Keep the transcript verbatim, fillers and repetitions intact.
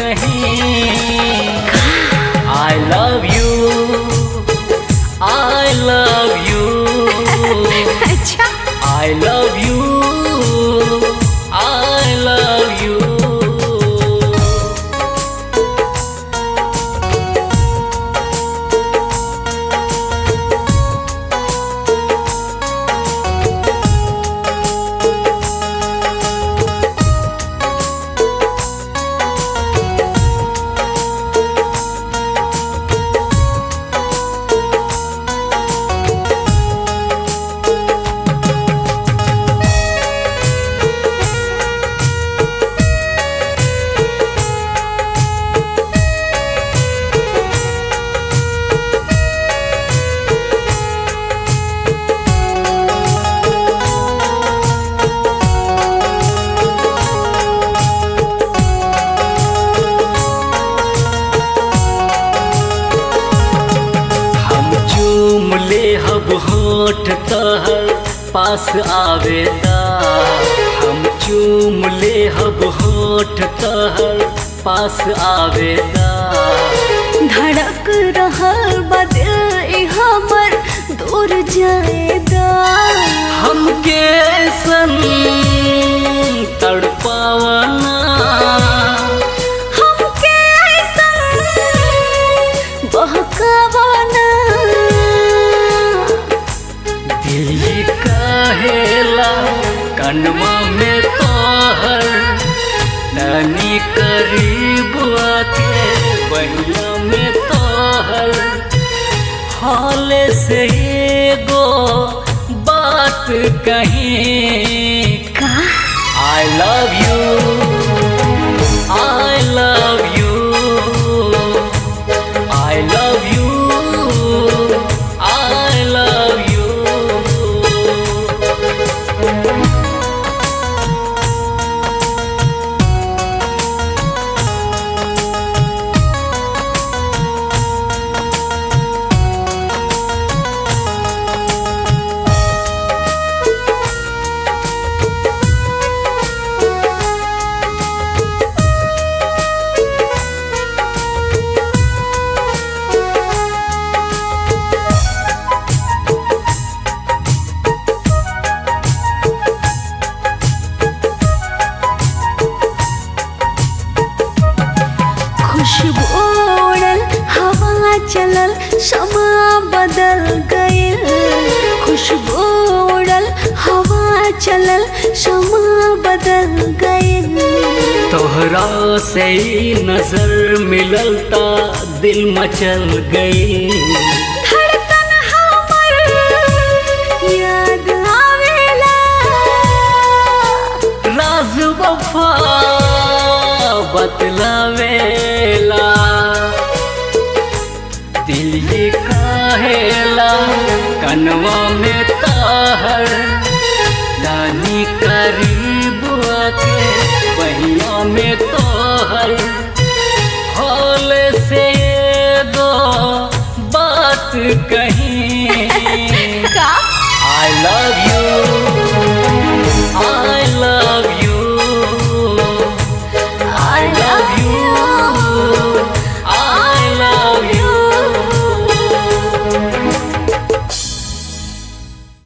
कहीं। I love you, I love you, अच्छा I love you, I love you। हब होठ तहर पास आवेदा, हम चूम ले हब होठ तहर पास आवेदा। धड़क रहल बा दिल ई हमर दूर जाएदा। हमके ऐसन तड़पावना, हमके ऐसन बहकावना। दिल ये कहेला कनवा में तोहर, तनी करीब आके बहिया में तोहर। हाले से एगो बात कहीं का I love you, I love you, I love you, I love you। खुशबू उड़ल हवा चलल समा बदल गइल। खुशबू उड़ल हवा चलल समा बदल गइल। तोहरा से ही नजर मिलता दिल मचल गई। धड़कन हमर याद आवेला, राज वफा बतलावेला। दिल ये कहेला कनवा में ताहर,